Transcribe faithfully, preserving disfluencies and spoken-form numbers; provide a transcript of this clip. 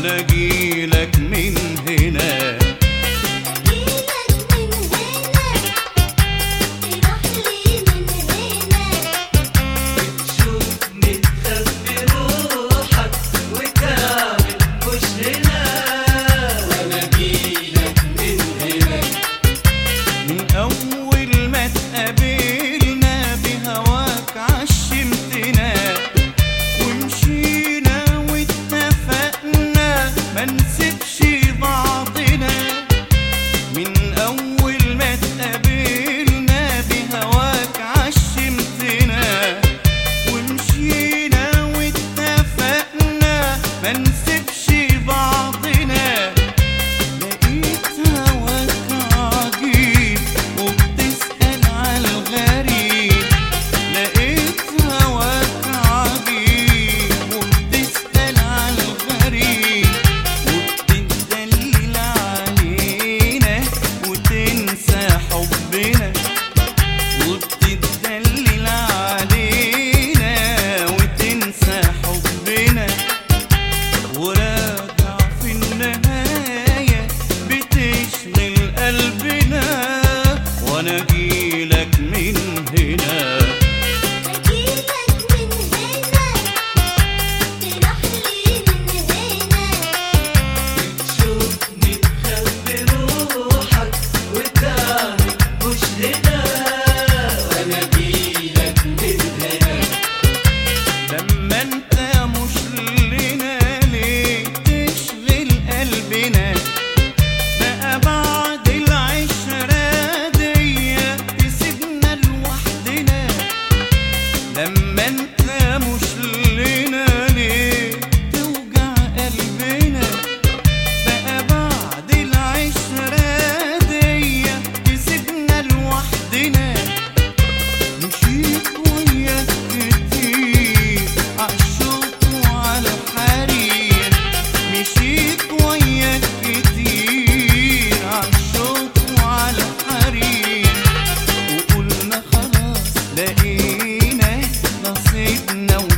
وانا اجيلك من هنا. وانا اجيلك من هنا. بتشوفني تخبي روحك وتعمل مش هنا، وانا اجيلك من هنا. لما انت مش لنا ليه تشغل قلبنا؟ بقى بعد العشرة دي تسيبنا لوحدنا. لما انت مش لنا ليه توجع قلبنا؟ بقى بعد العشرة دي تسيبنا لوحدنا. مشيت وياك كتير عالشوق وعلى الحرير، مشيت وياك كتير عالشوق وعلى الحرير، وقلنا خلاص لقينا نصيبنا.